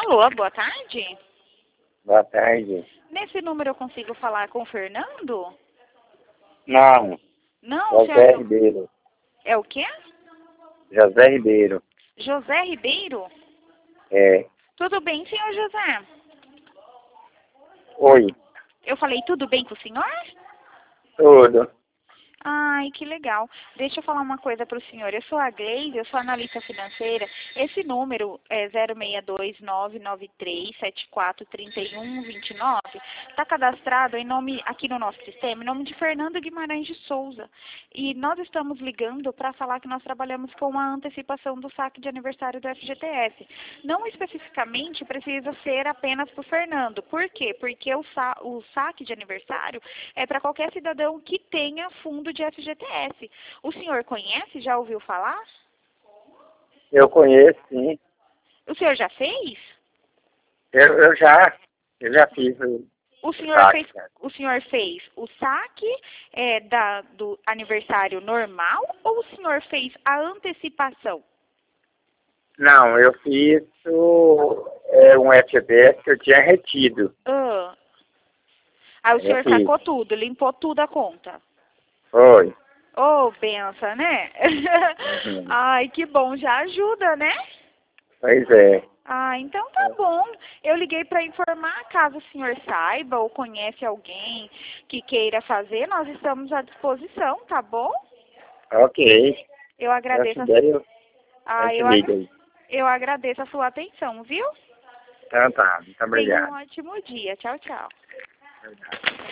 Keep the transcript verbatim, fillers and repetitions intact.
Alô, boa tarde. Boa tarde. Nesse número eu consigo falar com o Fernando? Não, Não, o José senhor... Ribeiro. É o quê? José Ribeiro. José Ribeiro? É. Tudo bem, senhor José? Oi. Eu falei tudo bem com o senhor? Tudo. Ai, que legal. Deixa eu falar uma coisa para o senhor. Eu sou a Gleise, eu sou analista financeira. Esse número é zero seis dois nove nove três sete quatro três um dois nove. Está cadastrado em nome, aqui no nosso sistema, em nome de Fernando Guimarães de Souza. E nós estamos ligando para falar que nós trabalhamos com a antecipação do saque de aniversário do F G T S. Não especificamente precisa ser apenas para o Fernando. Por quê? Porque o, sa o saque de aniversário é para qualquer cidadão que tenha fundo de F G T S. O senhor conhece? Já ouviu falar? Eu conheço, sim. O senhor já fez? Eu, eu já, eu já fiz o, O o senhor saque. fez, o senhor fez o saque é, da, do aniversário normal ou o senhor fez a antecipação? Não, eu fiz o, é, um F G T S que eu tinha retido. Ah. Aí o Eu senhor fiz. sacou tudo, limpou tudo a conta. Foi. Ô, oh, benção, né? Uhum. Ai, que bom, já ajuda, né? Pois é. Ah, então tá bom. Eu liguei para informar, caso o senhor saiba ou conhece alguém que queira fazer, nós estamos à disposição, tá bom? Ok. Eu agradeço. Eu A... te, eu, Ah, eu te eu, ligo agra... aí. eu agradeço a sua atenção, viu? Então tá, muito Tenha um obrigado. ótimo dia. Tchau, tchau. Obrigado.